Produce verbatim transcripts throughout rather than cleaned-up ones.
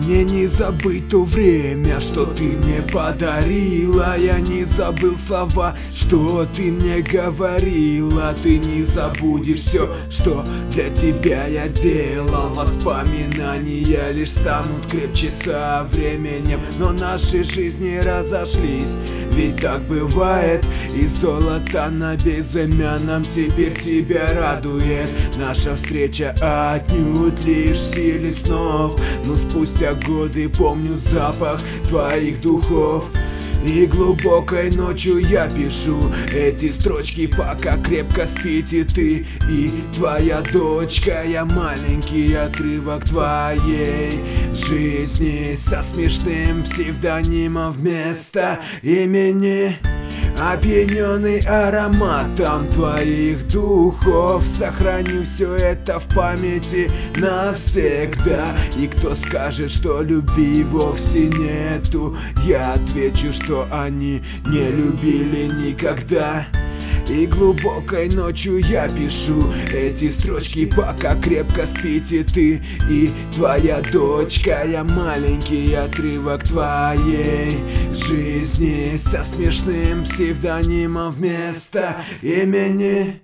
Мне не забыть то время, что ты мне подарила. Я не забыл слова, что ты мне говорила. Ты не забудешь все, что для тебя я делал. Воспоминания лишь станут крепче со временем, но наши жизни разошлись, ведь так бывает. И золото на безымянном теперь тебя радует. Наша встреча отнюдь лишь силит снов, но спустя годы помню запах твоих духов. И глубокой ночью я пишу эти строчки, пока крепко спите ты и твоя дочка. Я маленький отрывок твоей жизни со смешным псевдонимом вместо имени. Опьяненный ароматом твоих духов, сохраню все это в памяти навсегда. И кто скажет, что любви вовсе нету, я отвечу, что они не любили никогда. И глубокой ночью я пишу эти строчки, пока крепко спите ты и твоя дочка. Я маленький отрывок твоей жизни со смешным псевдонимом вместо имени.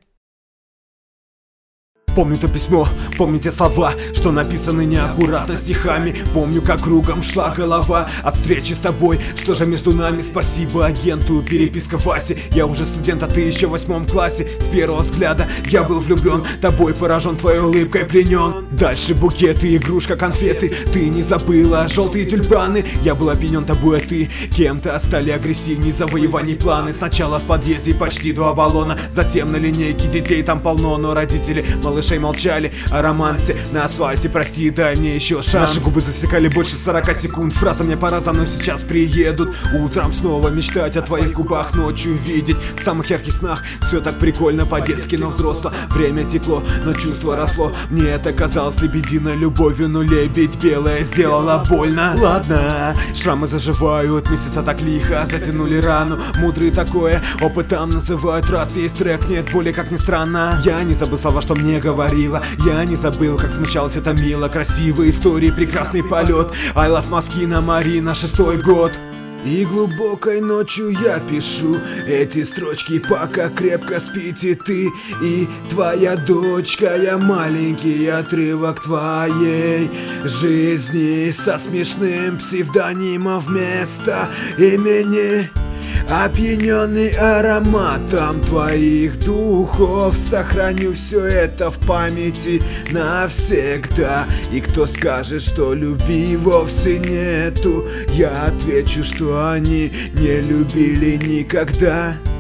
Помню то письмо, помню те слова, что написаны неаккуратно стихами. Помню, как кругом шла голова от встречи с тобой. Что же между нами? Спасибо агенту, переписка Васи. Я уже студент, а ты еще в восьмом классе. С первого взгляда я был влюблен, тобой поражен, твоей улыбкой пленен. Дальше букеты, игрушка, конфеты. Ты не забыла желтые тюльпаны. Я был опьянен тобой, а ты кем-то стали агрессивней завоеваний планы. Сначала в подъезде почти два баллона, затем на линейке детей там полно, но родители малыш молчали о романсе на асфальте. Прости, дай мне еще шанс. Наши губы засекали больше сорока секунд. Фраза «мне пора, за мной сейчас приедут». Утром снова мечтать о твоих губах, ночью видеть в самых ярких снах. Все так прикольно по-детски, но взросло. Время текло, но чувство росло. Мне это казалось лебединой любовью, но лебедь белая сделала больно. Ладно, шрамы заживают, месяца так лихо затянули рану. Мудрые такое опытом называют, раз есть трек, нет боли, как ни странно. Я не забыл слова, что мне говорили. Я не забыл, как смущалась это мило. Красивые истории, прекрасный полет. I love Москина Марина, шестой год. И глубокой ночью я пишу эти строчки, пока крепко спите ты и твоя дочка. Я маленький отрывок твоей жизни со смешным псевдонимом вместо имени. Опьяненный ароматом твоих духов, сохраню все это в памяти навсегда. И кто скажет, что любви вовсе нету, я отвечу, что они не любили никогда.